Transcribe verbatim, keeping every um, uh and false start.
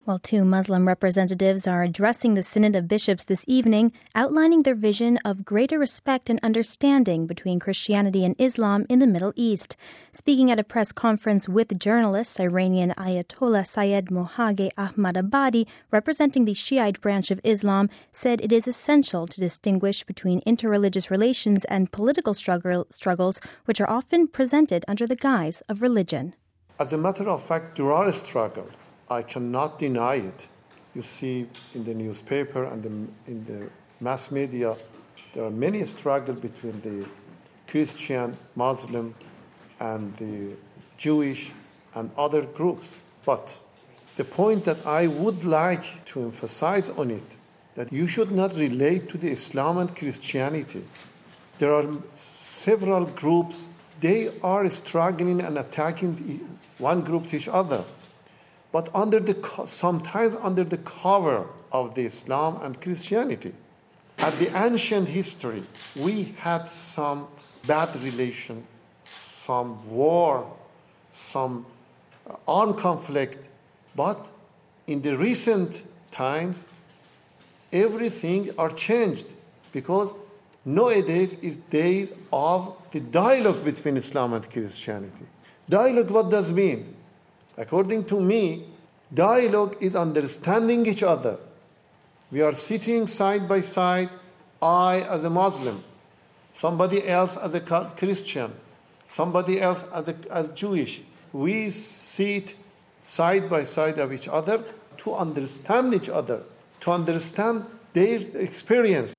Well, two Muslim representatives are addressing the Synod of Bishops this evening, outlining their vision of greater respect and understanding between Christianity and Islam in the Middle East. Speaking at a press conference with journalists, Iranian Ayatollah Syed Mohage Ahmadabadi, representing the Shiite branch of Islam, said it is essential to distinguish between interreligious relations and political struggle, struggles, which are often presented under the guise of religion. As a matter of fact, there are struggles. I cannot deny it. You see in the newspaper and the, in the mass media, there are many struggles between the Christian, Muslim, and the Jewish and other groups. But the point that I would like to emphasize on it, that you should not relate to the Islam and Christianity. There are several groups, they are struggling and attacking one group to each other. But under the sometimes under the cover of the Islam and Christianity. At the ancient history, we had some bad relation, some war, some armed conflict. But in the recent times, everything are changed because nowadays is days of the dialogue between Islam and Christianity. Dialogue, what does it mean? According to me, dialogue is understanding each other. We are sitting side by side, I as a Muslim, somebody else as a Christian, somebody else as a as Jewish. We sit side by side of each other to understand each other, to understand their experience.